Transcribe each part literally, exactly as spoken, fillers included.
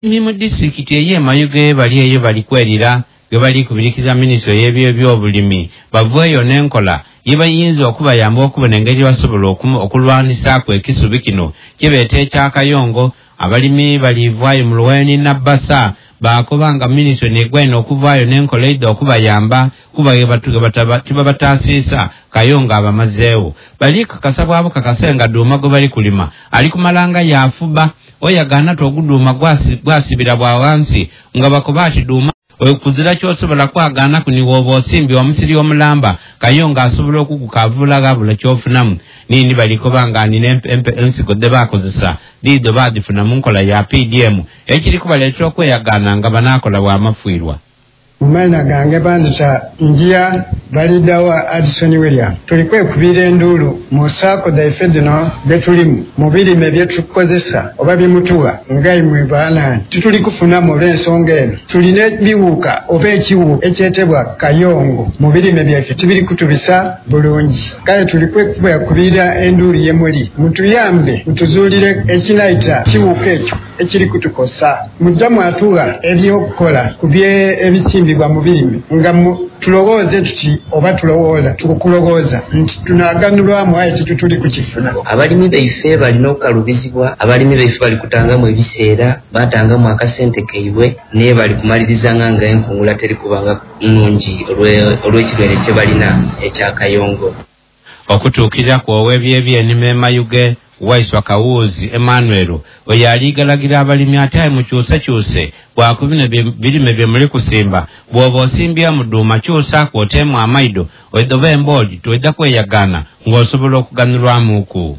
Mu district eye Mayuge bali eyo bali kwerira ge bali kubirikiza ministry y'ebyo by'obulimi bavweyo n'enkola yebayinza okubayamba okubona engeri basobola okulwanisa ku ekisubi kino kibeete ekyakayongo abalimi balivaayo mu Luweni na Bassa bakobanga ministry negweno okuvaayo n'enkola iddo okubayamba kubaye batuge bataba batasiisa kayongo abamazeewo bali kakasabwa abo kakasenga duuma go bali kulima ali kumalanga yafuba oyagana toguduma gwasi gwasibira bwa wansi nga bakobati duma okuzira kyosobola kwagana kuniwobo osimbi omusiri omulamba kayonga asobola okukukavula gabula kyofunamu nini baliko bangani ensigo de bakozesa dido badifuna mu nkola ya P D M ekiri kubaleetera okweyagana nga banakola bwa mafuirwa. Umana gange bandita njia balidawa Addison William tulikwe kubira endulu mu sako da ifedino betulimu mubiri mebye tukozesa oba bimutuwa ngai mwe bana tutuli kufuna mu bensonga eno tuline biwuka oba ekiwu ekyetebwa kayongo mubiri mebye tubiri kutubisa bulungi kale tulikwe kubya kubira endulu yemuli mutuyambe mutuzulire ekinaita kiwuka ekyo ekiri kutukosa mujamu atuwa ebyokukola kubye ebisimbi bwa mubirime nga tulowoze tuti oba tulowooza tukukulowoza nti tunaganulwamu aye tituli kukifuna. Abalimi baife balina okukalubizibwa abalimi baife bali kutangamu ebiseera batangamu akasente kaibwe naye bali kumalirizanga nga enkungula teri kubanga nnungi olw'ekirwere kye balina ekyakayongo. Okutuukira kw'ow'ebyebye ennima Mayuge Waiswa Kawuzi Emmanuel oyali galagira abalimi ataye mu kyusa-kyuse bwakubina birime bye muli kusimba bw'oba osimbya mu dduuma kyusa kw'oteemu amaido oba emboodi twedda kweyagana ng'osobola okuganulwamuku.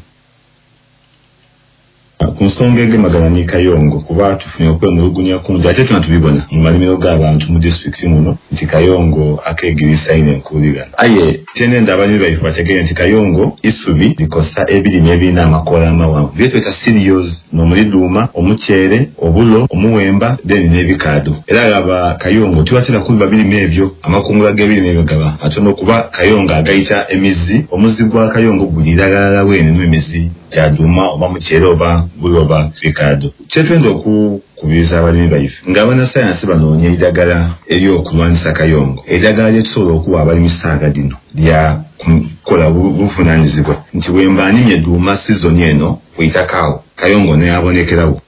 Ku nsonga egemagana ne kayongo kuba tufunye okwemulugunya kungi ate tuna tubibona mu malimiro g'abantu mu district muno nti kayongo akegirisa ine enkulirana aye tenenda abalimi baife bategere nti kayongo isubi likosa ebirime ebirina amakola amawanvu byetweta cereals n'omuliduma omuceere obulo omuwemba then n'ebikado era gaba kayongo tibatera kuba birime ebyo amakungula g'ebirime ebyo gaba atono kuba kayongo agayita emizi omuzi gwa kayongo guliragala wene n'emizi jaduma oba muceere oba buloba bikado kyetwenda okukubiriza abalimi baife ng'abana sayansi banoonya eddagala ery'okulwanyisa kayongo eddagala lye tusobola okuwa abalimi saaga dino lya kukola buvunaanyizibwa nti bwe mba animye duuma sizoni eno bw'itakaawo kayongo ne abonekerawo